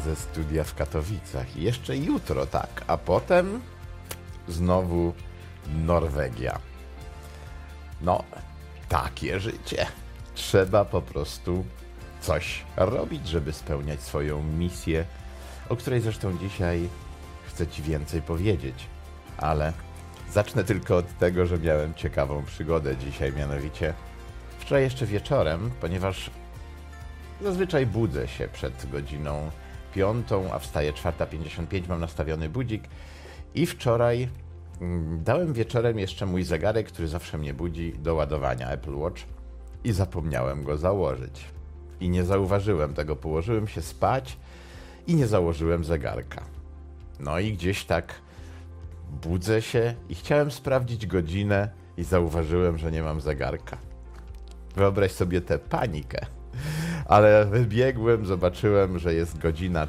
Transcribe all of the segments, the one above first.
ze studia w Katowicach. I jeszcze jutro, tak, a potem znowu Norwegia. No, takie życie. Trzeba po prostu coś robić, żeby spełniać swoją misję, o której zresztą dzisiaj chcę Ci więcej powiedzieć. Ale zacznę tylko od tego, że miałem ciekawą przygodę dzisiaj, mianowicie wczoraj jeszcze wieczorem, ponieważ zazwyczaj budzę się przed godziną 5, a wstaję 4:55, mam nastawiony budzik i wczoraj dałem wieczorem jeszcze mój zegarek, który zawsze mnie budzi, do ładowania, Apple Watch, i zapomniałem go założyć. I nie zauważyłem tego, położyłem się spać i nie założyłem zegarka. No i gdzieś tak budzę się i chciałem sprawdzić godzinę i zauważyłem, że nie mam zegarka. Wyobraź sobie tę panikę. Ale wybiegłem, zobaczyłem, że jest godzina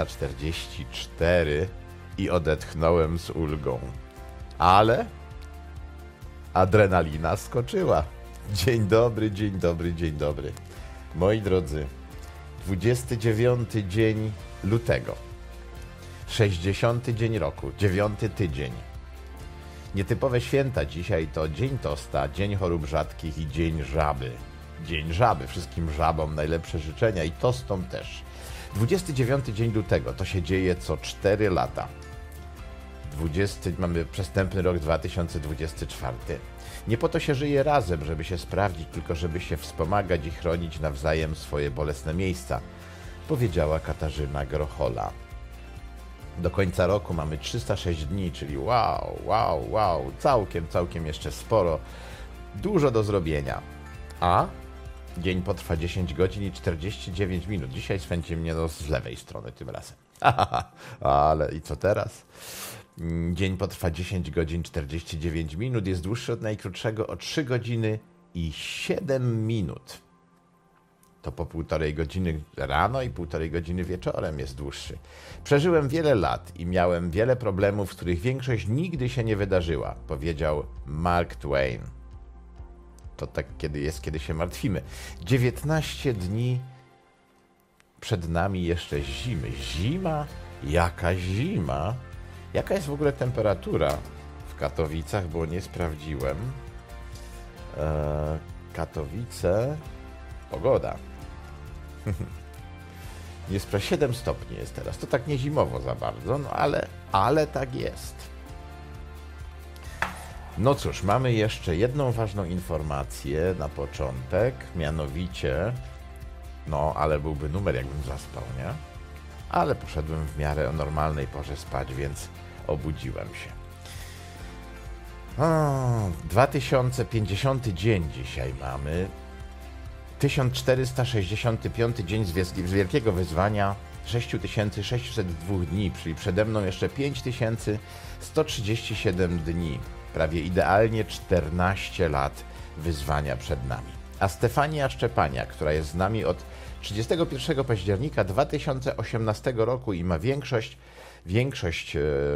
4:44 i odetchnąłem z ulgą. Ale adrenalina skoczyła. Dzień dobry, dzień dobry, dzień dobry. Moi drodzy, 29 dzień lutego, 60 dzień roku, 9 tydzień. Nietypowe święta dzisiaj to Dzień Tosta, Dzień Chorób Rzadkich i Dzień Żaby. Dzień Żaby, wszystkim żabom najlepsze życzenia i tostom też. 29 dzień lutego, to się dzieje co 4 lata. Mamy przestępny rok 2024. Nie po to się żyje razem, żeby się sprawdzić, tylko żeby się wspomagać i chronić nawzajem swoje bolesne miejsca, powiedziała Katarzyna Grochola. Do końca roku mamy 306 dni, czyli wow, całkiem jeszcze sporo, dużo do zrobienia. A dzień potrwa 10 godzin i 49 minut. Dzisiaj swędzi mnie z lewej strony tym razem. Ale i co teraz? Dzień potrwa 10 godzin 49 minut, jest dłuższy od najkrótszego o 3 godziny i 7 minut. To po 1,5 godziny rano i 1,5 godziny wieczorem jest dłuższy. Przeżyłem wiele lat i miałem wiele problemów, z których większość nigdy się nie wydarzyła, powiedział Mark Twain. To tak kiedy się martwimy. 19 dni przed nami jeszcze zimy. Zima? Jaka zima? Jaka jest w ogóle temperatura w Katowicach, bo nie sprawdziłem. Katowice, pogoda. 7 stopni jest teraz. To tak nie zimowo za bardzo, no ale tak jest. No cóż, mamy jeszcze jedną ważną informację na początek, mianowicie, no ale byłby numer, jakbym zaspał, nie? Ale poszedłem w miarę o normalnej porze spać, więc obudziłem się. 2050 dzień dzisiaj mamy. 1465 dzień z Wielkiego Wyzwania, 6602 dni, czyli przede mną jeszcze 5137 dni. Prawie idealnie 14 lat wyzwania przed nami. A Stefania Szczepaniak, która jest z nami od 31 października 2018 roku i ma większość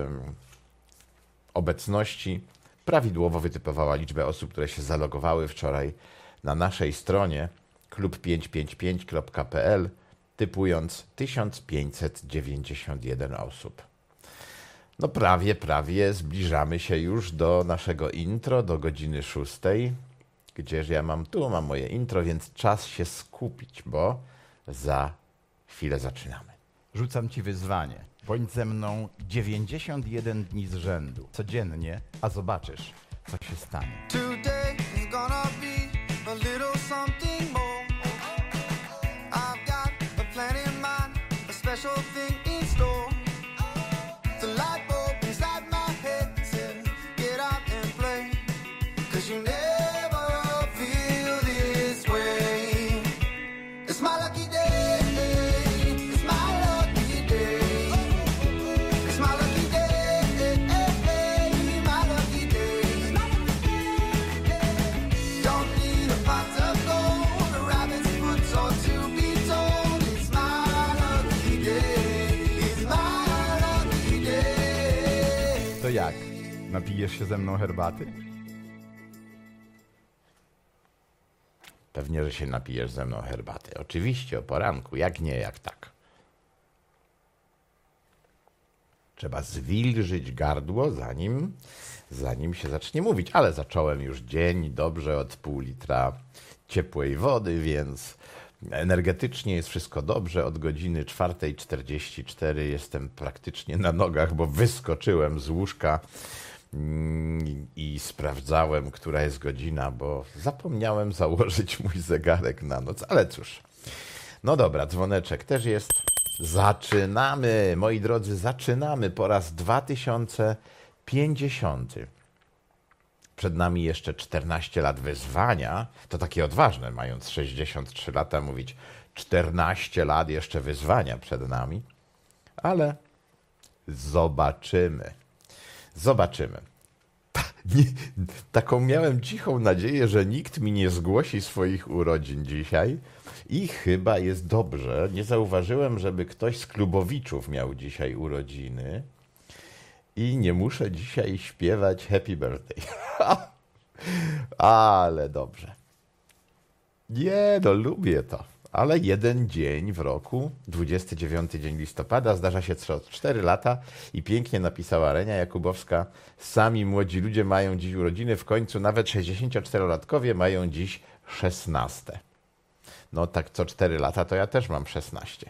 obecności, prawidłowo wytypowała liczbę osób, które się zalogowały wczoraj na naszej stronie klub555.pl, typując 1591 osób. No prawie zbliżamy się już do naszego intro, do godziny 6. Gdzież ja mam moje intro, więc czas się skupić, bo za chwilę zaczynamy. Rzucam Ci wyzwanie. Bądź ze mną 91 dni z rzędu, codziennie, a zobaczysz, co się stanie. Today is gonna be a little something more. I've got a plan in mind, a special thing in store. The light bulb inside my head says, get out and play, 'cause you never feel this way. It's my lucky day, it's my lucky day. It's my lucky day, my lucky day. Don't need a pot of gold, a rabbit's foot or to be told. It's my lucky day, it's my lucky day. To jak? Napijesz się ze mną herbaty? Pewnie, że się napijesz ze mną herbaty. Oczywiście o poranku, jak nie, jak tak. Trzeba zwilżyć gardło, zanim się zacznie mówić. Ale zacząłem już dzień dobrze od pół litra ciepłej wody, więc energetycznie jest wszystko dobrze. Od godziny 4:44 jestem praktycznie na nogach, bo wyskoczyłem z łóżka i sprawdzałem, która jest godzina, bo zapomniałem założyć mój zegarek na noc. Ale cóż, no dobra, dzwoneczek też jest. Zaczynamy, moi drodzy, zaczynamy po raz 2050. Przed nami jeszcze 14 lat wyzwania. To takie odważne, mając 63 lata, mówić 14 lat jeszcze wyzwania przed nami. Ale zobaczymy. Zobaczymy. Taką miałem cichą nadzieję, że nikt mi nie zgłosi swoich urodzin dzisiaj. I chyba jest dobrze. Nie zauważyłem, żeby ktoś z klubowiczów miał dzisiaj urodziny. I nie muszę dzisiaj śpiewać Happy Birthday. Ale dobrze. Nie, no lubię to. Ale jeden dzień w roku, 29 dzień listopada, zdarza się co 4 lata i pięknie napisała Renia Jakubowska. Sami młodzi ludzie mają dziś urodziny, w końcu nawet 64-latkowie mają dziś 16. No tak co 4 lata to ja też mam 16.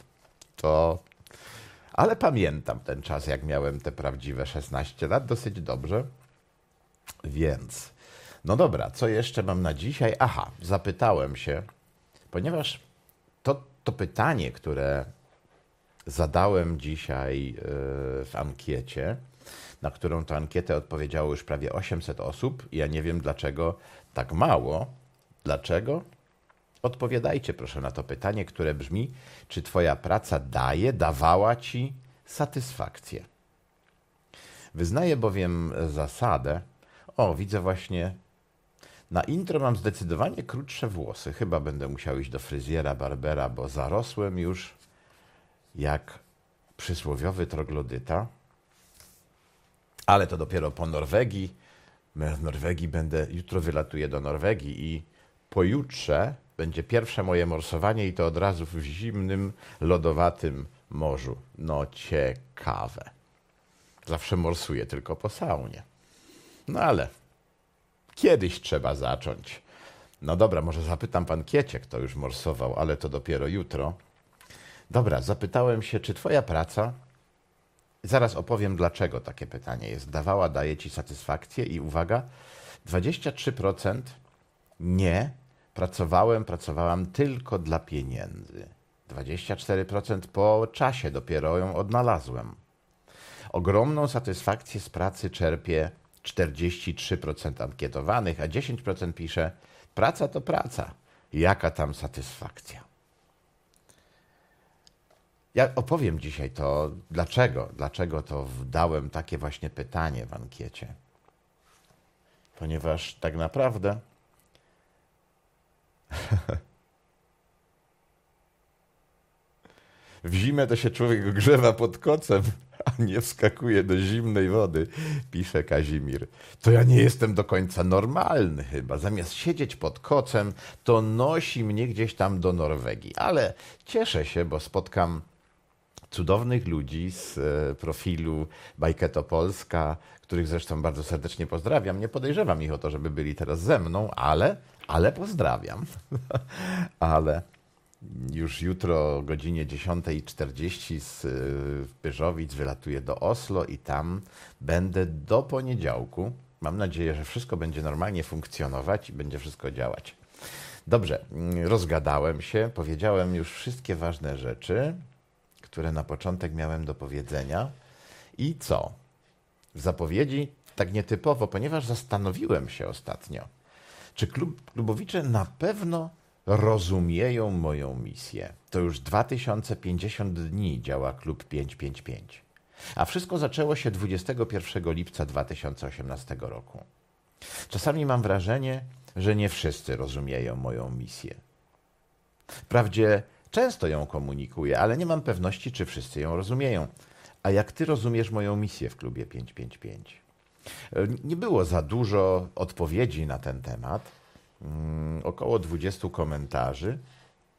Ale pamiętam ten czas, jak miałem te prawdziwe 16 lat, dosyć dobrze. Więc, no dobra, co jeszcze mam na dzisiaj? Aha, zapytałem się, ponieważ to pytanie, które zadałem dzisiaj w ankiecie, na którą to ankietę odpowiedziało już prawie 800 osób. Ja nie wiem, dlaczego tak mało. Dlaczego? Odpowiadajcie proszę na to pytanie, które brzmi, czy twoja praca dawała ci satysfakcję? Wyznaję bowiem zasadę, widzę właśnie, na intro mam zdecydowanie krótsze włosy. Chyba będę musiał iść do fryzjera, barbera, bo zarosłem już jak przysłowiowy troglodyta. Ale to dopiero po Norwegii. W Norwegii jutro wylatuję do Norwegii i pojutrze będzie pierwsze moje morsowanie i to od razu w zimnym, lodowatym morzu. No ciekawe. Zawsze morsuję tylko po saunie. No ale kiedyś trzeba zacząć. No dobra, może zapytam pan Kiecie, kto już morsował, ale to dopiero jutro. Dobra, zapytałem się, czy twoja praca, zaraz opowiem, dlaczego takie pytanie jest, daje ci satysfakcję i uwaga, 23% nie, pracowałam tylko dla pieniędzy. 24% po czasie dopiero ją odnalazłem. Ogromną satysfakcję z pracy czerpie 43% ankietowanych, a 10% pisze, praca to praca. Jaka tam satysfakcja? Ja opowiem dzisiaj to, dlaczego to dałem takie właśnie pytanie w ankiecie. Ponieważ tak naprawdę w zimę to się człowiek grzewa pod kocem, a nie wskakuje do zimnej wody, pisze Kazimir. To ja nie jestem do końca normalny chyba. Zamiast siedzieć pod kocem, to nosi mnie gdzieś tam do Norwegii. Ale cieszę się, bo spotkam cudownych ludzi z profilu Bajketo Polska, których zresztą bardzo serdecznie pozdrawiam. Nie podejrzewam ich o to, żeby byli teraz ze mną, ale pozdrawiam. Ale już jutro o godzinie 10:40 z Pyżowic wylatuję do Oslo i tam będę do poniedziałku. Mam nadzieję, że wszystko będzie normalnie funkcjonować i będzie wszystko działać. Dobrze, rozgadałem się, powiedziałem już wszystkie ważne rzeczy, które na początek miałem do powiedzenia. I co? W zapowiedzi tak nietypowo, ponieważ zastanowiłem się ostatnio, czy klubowicze na pewno rozumieją moją misję. To już 2050 dni działa Klub 555. A wszystko zaczęło się 21 lipca 2018 roku. Czasami mam wrażenie, że nie wszyscy rozumieją moją misję. Wprawdzie często ją komunikuję, ale nie mam pewności, czy wszyscy ją rozumieją. A jak ty rozumiesz moją misję w Klubie 555? Nie było za dużo odpowiedzi na ten temat. Około 20 komentarzy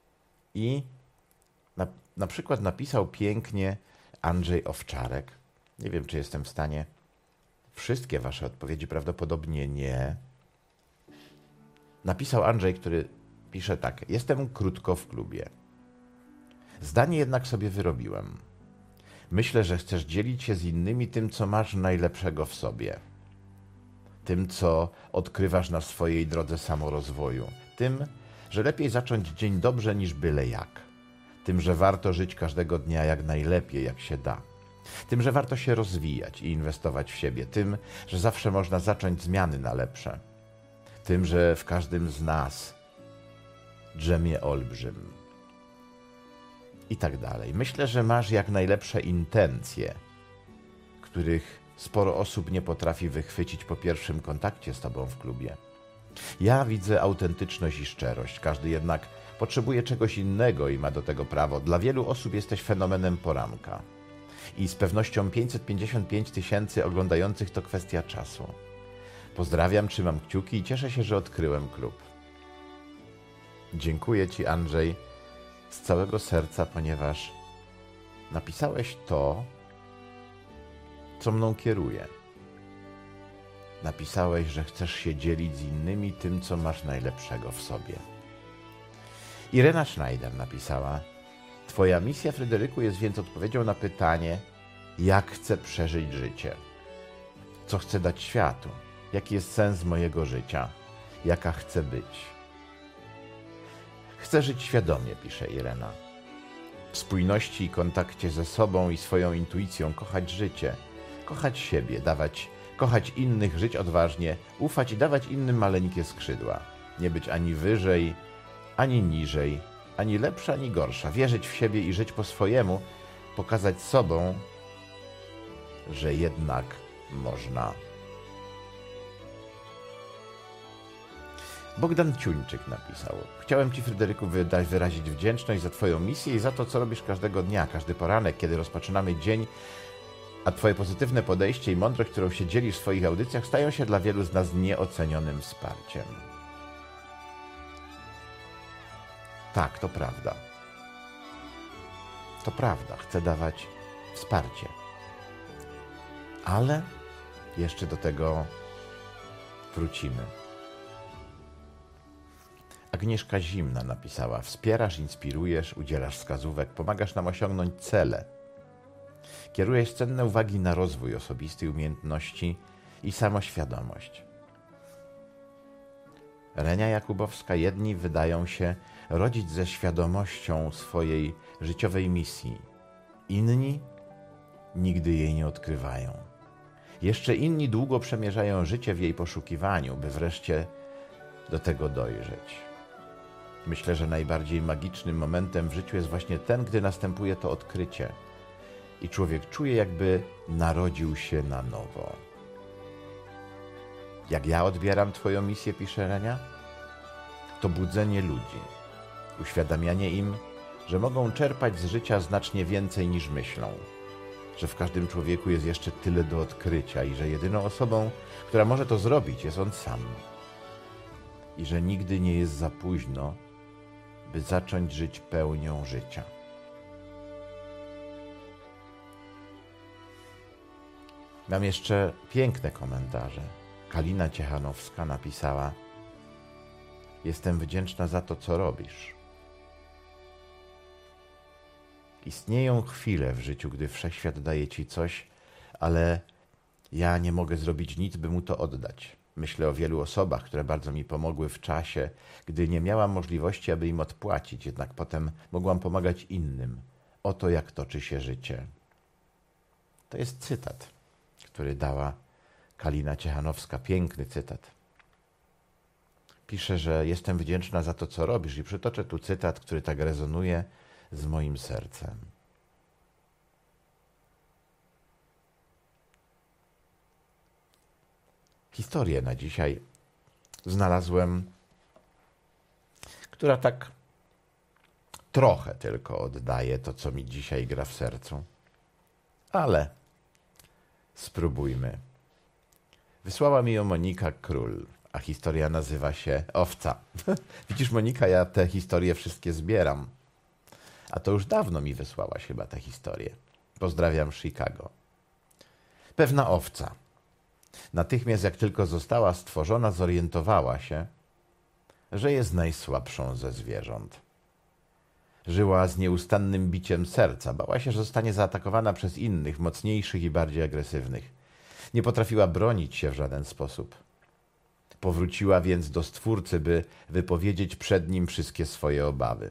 i na przykład napisał pięknie Andrzej Owczarek. Nie wiem, czy jestem w stanie. Wszystkie wasze odpowiedzi prawdopodobnie nie. Napisał Andrzej, który pisze tak. Jestem krótko w klubie. Zdanie jednak sobie wyrobiłem. Myślę, że chcesz dzielić się z innymi tym, co masz najlepszego w sobie. Tym, co odkrywasz na swojej drodze samorozwoju. Tym, że lepiej zacząć dzień dobrze niż byle jak. Tym, że warto żyć każdego dnia jak najlepiej, jak się da. Tym, że warto się rozwijać i inwestować w siebie. Tym, że zawsze można zacząć zmiany na lepsze. Tym, że w każdym z nas drzemie olbrzym. I tak dalej. Myślę, że masz jak najlepsze intencje, których sporo osób nie potrafi wychwycić po pierwszym kontakcie z tobą w klubie. Ja widzę autentyczność i szczerość. Każdy jednak potrzebuje czegoś innego i ma do tego prawo. Dla wielu osób jesteś fenomenem poranka. I z pewnością 555 000 oglądających to kwestia czasu. Pozdrawiam, trzymam kciuki i cieszę się, że odkryłem klub. Dziękuję ci, Andrzej, z całego serca, ponieważ napisałeś to, co mną kieruje. Napisałeś, że chcesz się dzielić z innymi tym, co masz najlepszego w sobie. Irena Schneider napisała: Twoja misja, Fryderyku, jest więc odpowiedzią na pytanie, jak chcę przeżyć życie, co chcę dać światu, jaki jest sens mojego życia, jaka chcę być. Chcę żyć świadomie, pisze Irena. W spójności i kontakcie ze sobą i swoją intuicją kochać życie, kochać siebie, kochać innych, żyć odważnie, ufać i dawać innym maleńkie skrzydła. Nie być ani wyżej, ani niżej, ani lepsza, ani gorsza. Wierzyć w siebie i żyć po swojemu, pokazać sobą, że jednak można. Bogdan Ciuńczyk napisał: Chciałem ci, Fryderyku, wyrazić wdzięczność za twoją misję i za to, co robisz każdego dnia, każdy poranek, kiedy rozpoczynamy dzień, a twoje pozytywne podejście i mądrość, którą się dzielisz w swoich audycjach, stają się dla wielu z nas nieocenionym wsparciem. Tak, to prawda. To prawda, chcę dawać wsparcie. Ale jeszcze do tego wrócimy. Agnieszka Zimna napisała: Wspierasz, inspirujesz, udzielasz wskazówek, pomagasz nam osiągnąć cele. Kierujesz cenne uwagi na rozwój osobisty, umiejętności i samoświadomość. Renia Jakubowska: Jedni wydają się rodzić ze świadomością swojej życiowej misji. Inni nigdy jej nie odkrywają. Jeszcze inni długo przemierzają życie w jej poszukiwaniu, by wreszcie do tego dojrzeć. Myślę, że najbardziej magicznym momentem w życiu jest właśnie ten, gdy następuje to odkrycie i człowiek czuje, jakby narodził się na nowo. Jak ja odbieram twoją misję, pisze Renia, to budzenie ludzi, uświadamianie im, że mogą czerpać z życia znacznie więcej niż myślą, że w każdym człowieku jest jeszcze tyle do odkrycia i że jedyną osobą, która może to zrobić, jest on sam. I że nigdy nie jest za późno, by zacząć żyć pełnią życia. Mam jeszcze piękne komentarze. Kalina Ciechanowska napisała: Jestem wdzięczna za to, co robisz. Istnieją chwile w życiu, gdy wszechświat daje ci coś, ale ja nie mogę zrobić nic, by mu to oddać. Myślę o wielu osobach, które bardzo mi pomogły w czasie, gdy nie miałam możliwości, aby im odpłacić, jednak potem mogłam pomagać innym. Oto jak toczy się życie. To jest cytat, który dała Kalina Ciechanowska. Piękny cytat. Pisze, że jestem wdzięczna za to, co robisz, i przytoczę tu cytat, który tak rezonuje z moim sercem. Historię na dzisiaj znalazłem, która tak trochę tylko oddaje to, co mi dzisiaj gra w sercu. Ale spróbujmy. Wysłała mi ją Monika Król, a historia nazywa się Owca. Widzisz, Monika, ja te historie wszystkie zbieram. A to już dawno mi wysłałaś chyba tę historię. Pozdrawiam, Chicago. Pewna owca. Natychmiast jak tylko została stworzona, zorientowała się, że jest najsłabszą ze zwierząt. Żyła z nieustannym biciem serca. Bała się, że zostanie zaatakowana przez innych, mocniejszych i bardziej agresywnych. Nie potrafiła bronić się w żaden sposób. Powróciła więc do Stwórcy, by wypowiedzieć przed Nim wszystkie swoje obawy.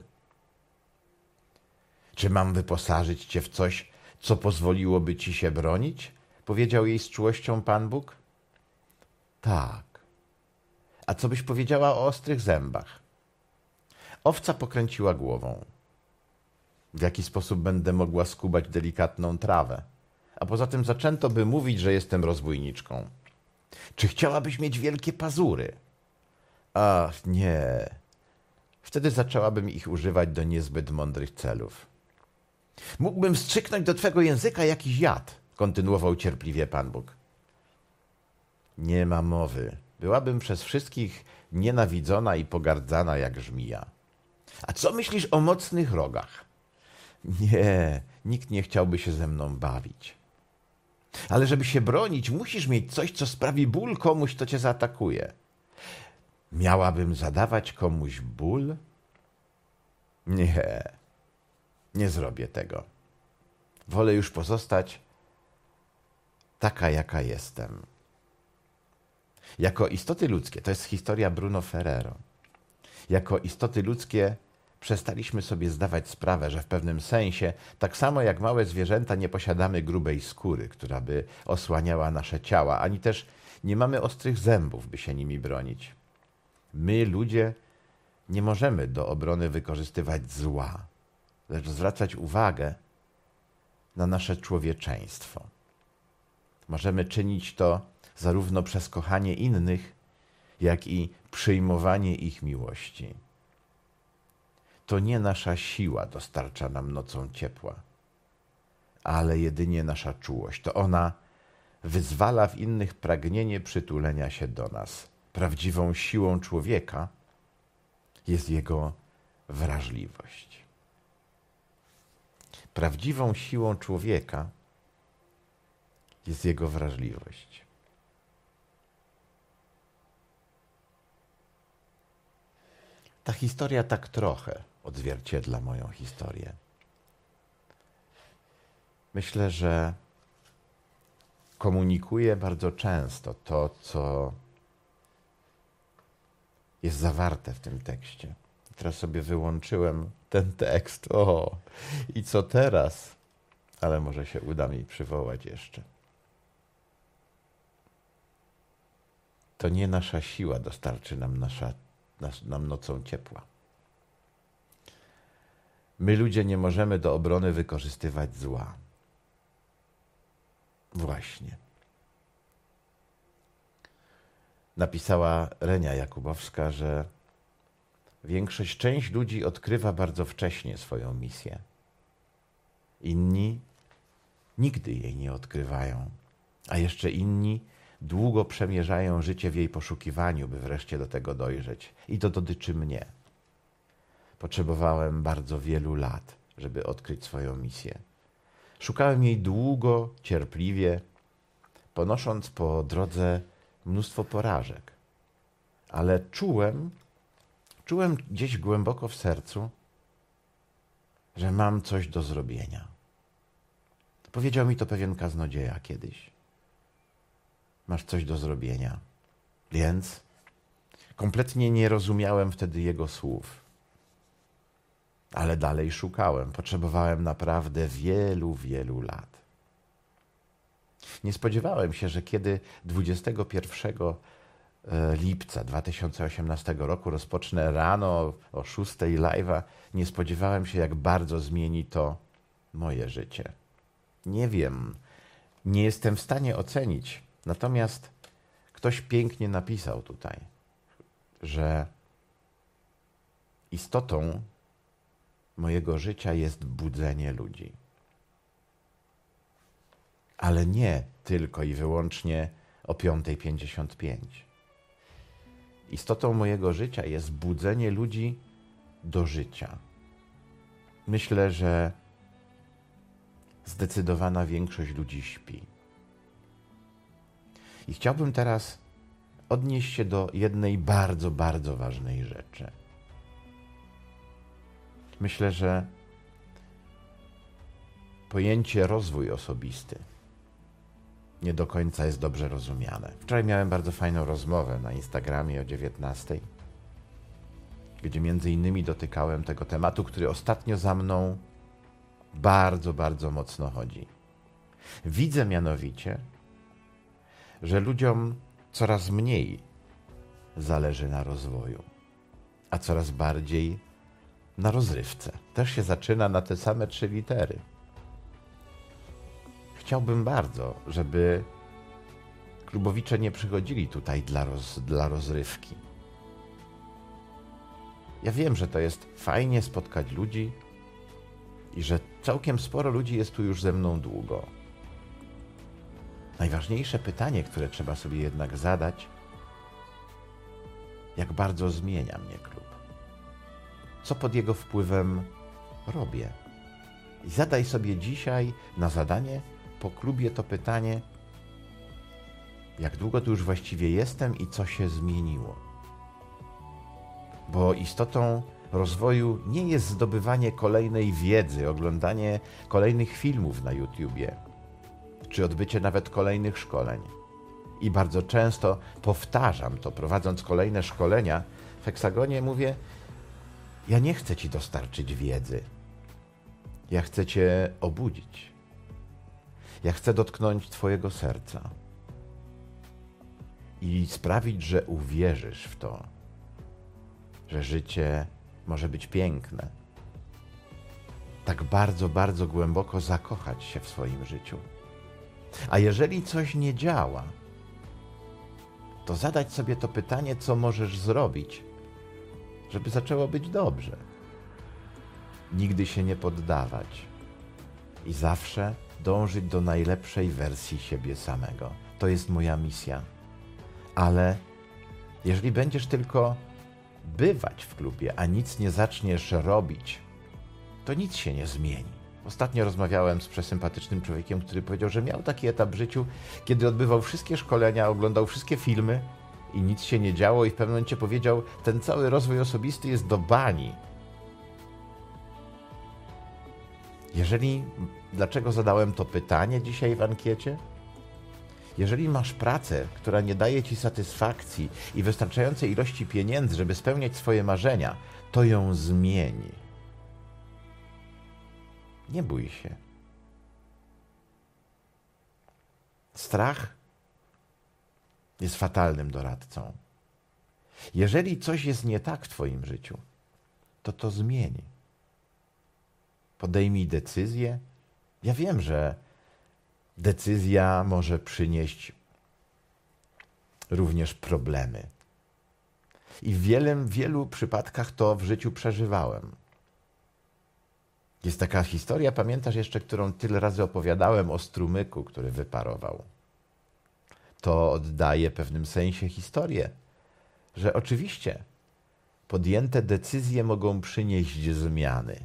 Czy mam wyposażyć Cię w coś, co pozwoliłoby Ci się bronić? Powiedział jej z czułością Pan Bóg. Tak. A co byś powiedziała o ostrych zębach? Owca pokręciła głową. W jaki sposób będę mogła skubać delikatną trawę? A poza tym zaczęto by mówić, że jestem rozbójniczką. Czy chciałabyś mieć wielkie pazury? Ach, nie. Wtedy zaczęłabym ich używać do niezbyt mądrych celów. Mógłbym wstrzyknąć do twego języka jakiś jad, kontynuował cierpliwie Pan Bóg. Nie ma mowy. Byłabym przez wszystkich nienawidzona i pogardzana jak żmija. A co myślisz o mocnych rogach? Nie, nikt nie chciałby się ze mną bawić. Ale żeby się bronić, musisz mieć coś, co sprawi ból komuś, kto cię zaatakuje. Miałabym zadawać komuś ból? Nie, nie zrobię tego. Wolę już pozostać taka, jaka jestem. Jako istoty ludzkie, to jest historia Bruno Ferrero, jako istoty ludzkie przestaliśmy sobie zdawać sprawę, że w pewnym sensie, tak samo jak małe zwierzęta, nie posiadamy grubej skóry, która by osłaniała nasze ciała, ani też nie mamy ostrych zębów, by się nimi bronić. My, ludzie, nie możemy do obrony wykorzystywać zła, lecz zwracać uwagę na nasze człowieczeństwo. Możemy czynić to zarówno przez kochanie innych, jak i przyjmowanie ich miłości. To nie nasza siła dostarcza nam nocą ciepła, ale jedynie nasza czułość. To ona wyzwala w innych pragnienie przytulenia się do nas. Prawdziwą siłą człowieka jest jego wrażliwość. Prawdziwą siłą człowieka jest jego wrażliwość. Ta historia tak trochę odzwierciedla moją historię. Myślę, że komunikuje bardzo często to, co jest zawarte w tym tekście. Teraz sobie wyłączyłem ten tekst. O, i co teraz? Ale może się uda mi przywołać jeszcze. To nie nasza siła dostarczy nam nocą ciepła. My, ludzie, nie możemy do obrony wykorzystywać zła. Właśnie. Napisała Renia Jakubowska, że część ludzi odkrywa bardzo wcześnie swoją misję. Inni nigdy jej nie odkrywają, a jeszcze inni długo przemierzają życie w jej poszukiwaniu, by wreszcie do tego dojrzeć. I to dotyczy mnie. Potrzebowałem bardzo wielu lat, żeby odkryć swoją misję. Szukałem jej długo, cierpliwie, ponosząc po drodze mnóstwo porażek. Ale czułem gdzieś głęboko w sercu, że mam coś do zrobienia. Powiedział mi to pewien kaznodzieja kiedyś. Masz coś do zrobienia. Więc kompletnie nie rozumiałem wtedy jego słów. Ale dalej szukałem. Potrzebowałem naprawdę wielu, wielu lat. Nie spodziewałem się, że kiedy 21 lipca 2018 roku rozpocznę rano o 6 live'a, nie spodziewałem się, jak bardzo zmieni to moje życie. Nie wiem, nie jestem w stanie ocenić. Natomiast ktoś pięknie napisał tutaj, że istotą mojego życia jest budzenie ludzi. Ale nie tylko i wyłącznie o 5:55. Istotą mojego życia jest budzenie ludzi do życia. Myślę, że zdecydowana większość ludzi śpi. I chciałbym teraz odnieść się do jednej bardzo, bardzo ważnej rzeczy. Myślę, że pojęcie rozwój osobisty nie do końca jest dobrze rozumiane. Wczoraj miałem bardzo fajną rozmowę na Instagramie o 19:00, gdzie między innymi dotykałem tego tematu, który ostatnio za mną bardzo, bardzo mocno chodzi. Widzę mianowicie, że ludziom coraz mniej zależy na rozwoju, a coraz bardziej na rozrywce. Też się zaczyna na te same 3 litery. Chciałbym bardzo, żeby klubowicze nie przychodzili tutaj dla rozrywki. Ja wiem, że to jest fajnie spotkać ludzi i że całkiem sporo ludzi jest tu już ze mną długo. Najważniejsze pytanie, które trzeba sobie jednak zadać, jak bardzo zmienia mnie klub? Co pod jego wpływem robię? I zadaj sobie dzisiaj na zadanie po klubie to pytanie, jak długo tu już właściwie jestem i co się zmieniło? Bo istotą rozwoju nie jest zdobywanie kolejnej wiedzy, oglądanie kolejnych filmów na YouTubie, czy odbycie nawet kolejnych szkoleń. I bardzo często powtarzam to, prowadząc kolejne szkolenia w Heksagonie, mówię, ja nie chcę ci dostarczyć wiedzy. Ja chcę cię obudzić. Ja chcę dotknąć twojego serca i sprawić, że uwierzysz w to, że życie może być piękne. Tak bardzo, bardzo głęboko zakochać się w swoim życiu. A jeżeli coś nie działa, to zadać sobie to pytanie, co możesz zrobić, żeby zaczęło być dobrze. Nigdy się nie poddawać i zawsze dążyć do najlepszej wersji siebie samego. To jest moja misja. Ale jeżeli będziesz tylko bywać w klubie, a nic nie zaczniesz robić, to nic się nie zmieni. Ostatnio rozmawiałem z przesympatycznym człowiekiem, który powiedział, że miał taki etap w życiu, kiedy odbywał wszystkie szkolenia, oglądał wszystkie filmy i nic się nie działo i w pewnym momencie powiedział, ten cały rozwój osobisty jest do bani. Dlaczego zadałem to pytanie dzisiaj w ankiecie? Jeżeli masz pracę, która nie daje ci satysfakcji i wystarczającej ilości pieniędzy, żeby spełniać swoje marzenia, to ją zmieni. Nie bój się. Strach jest fatalnym doradcą. Jeżeli coś jest nie tak w twoim życiu, to zmieni. Podejmij decyzję. Ja wiem, że decyzja może przynieść również problemy. I w wielu przypadkach to w życiu przeżywałem. Jest taka historia, pamiętasz jeszcze, którą tyle razy opowiadałem o strumyku, który wyparował. To oddaje w pewnym sensie historię, że oczywiście podjęte decyzje mogą przynieść zmiany.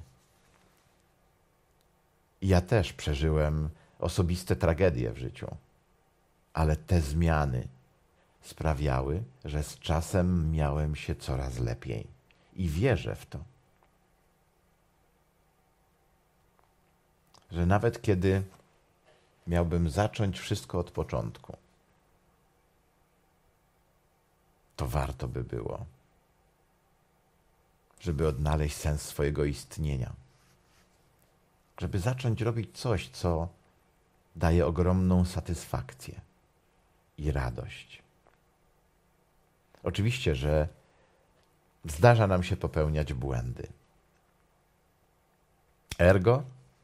Ja też przeżyłem osobiste tragedie w życiu, ale te zmiany sprawiały, że z czasem miałem się coraz lepiej i wierzę w to. Że nawet kiedy miałbym zacząć wszystko od początku, to warto by było, żeby odnaleźć sens swojego istnienia. Żeby zacząć robić coś, co daje ogromną satysfakcję i radość. Oczywiście, że zdarza nam się popełniać błędy. Ergo,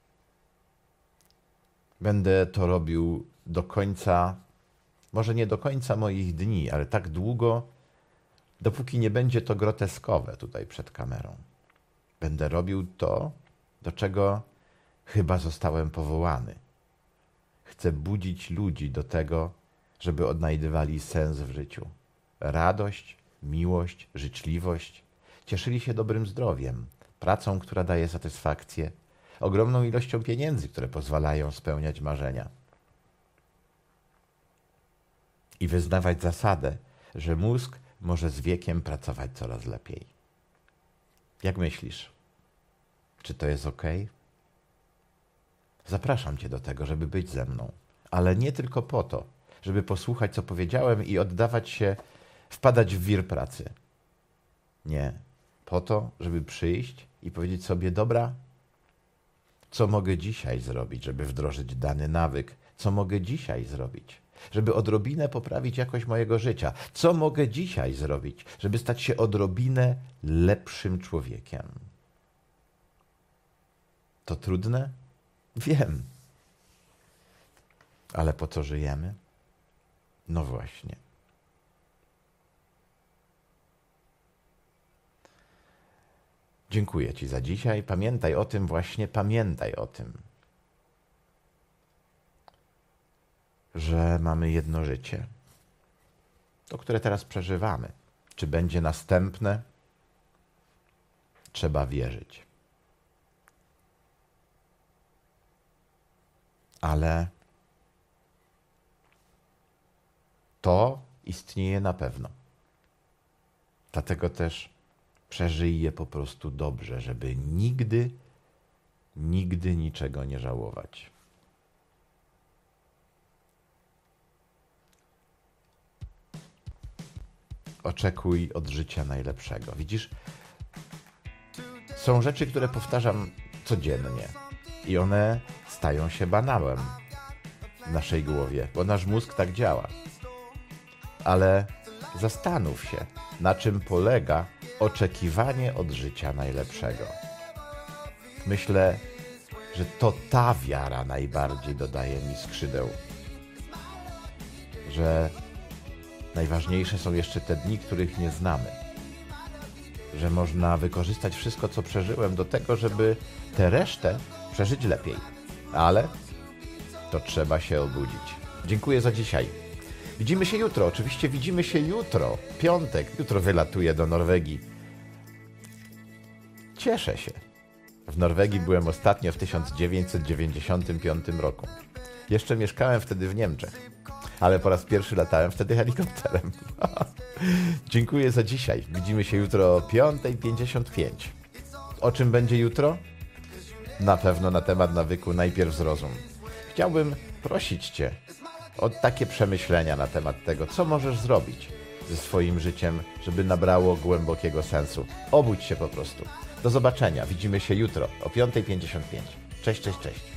będę to robił do końca, może nie do końca moich dni, ale tak długo, dopóki nie będzie to groteskowe tutaj przed kamerą. Będę robił to, do czego chyba zostałem powołany. Chcę budzić ludzi do tego, żeby odnajdywali sens w życiu. Radość, miłość, życzliwość. Cieszyli się dobrym zdrowiem, pracą, która daje satysfakcję, ogromną ilością pieniędzy, które pozwalają spełniać marzenia. i wyznawać zasadę, że mózg może z wiekiem pracować coraz lepiej. Jak myślisz? Czy to jest ok? Zapraszam cię do tego, żeby być ze mną. Ale nie tylko po to, żeby posłuchać, co powiedziałem i oddawać się, wpadać w wir pracy. Nie. Po to, żeby przyjść i powiedzieć sobie, dobra, co mogę dzisiaj zrobić, żeby wdrożyć dany nawyk? Co mogę dzisiaj zrobić, żeby odrobinę poprawić jakość mojego życia? Co mogę dzisiaj zrobić, żeby stać się odrobinę lepszym człowiekiem? To trudne? Wiem. Ale po co żyjemy? No właśnie. Dziękuję ci za dzisiaj. Pamiętaj o tym właśnie, pamiętaj o tym, że mamy jedno życie, to, które teraz przeżywamy. Czy będzie następne? Trzeba wierzyć. Ale to istnieje na pewno. Dlatego też przeżyj je po prostu dobrze, żeby nigdy, nigdy niczego nie żałować. Oczekuj od życia najlepszego. Widzisz, są rzeczy, które powtarzam codziennie i one stają się banałem w naszej głowie, bo nasz mózg tak działa. Ale zastanów się, na czym polega oczekiwanie od życia najlepszego. Myślę, że to ta wiara najbardziej dodaje mi skrzydeł. Że najważniejsze są jeszcze te dni, których nie znamy. Że można wykorzystać wszystko, co przeżyłem do tego, żeby tę resztę przeżyć lepiej. Ale to trzeba się obudzić. Dziękuję za dzisiaj. Widzimy się jutro. Oczywiście widzimy się jutro. Piątek. Jutro wylatuję do Norwegii. Cieszę się. W Norwegii byłem ostatnio w 1995 roku. Jeszcze mieszkałem wtedy w Niemczech. Ale po raz pierwszy latałem wtedy helikopterem. Dziękuję za dzisiaj. Widzimy się jutro o 5:55. O czym będzie jutro? Na pewno na temat nawyku najpierw zrozum. Chciałbym prosić cię o takie przemyślenia na temat tego, co możesz zrobić ze swoim życiem, żeby nabrało głębokiego sensu. Obudź się po prostu. Do zobaczenia. Widzimy się jutro o 5:55. Cześć, cześć, cześć.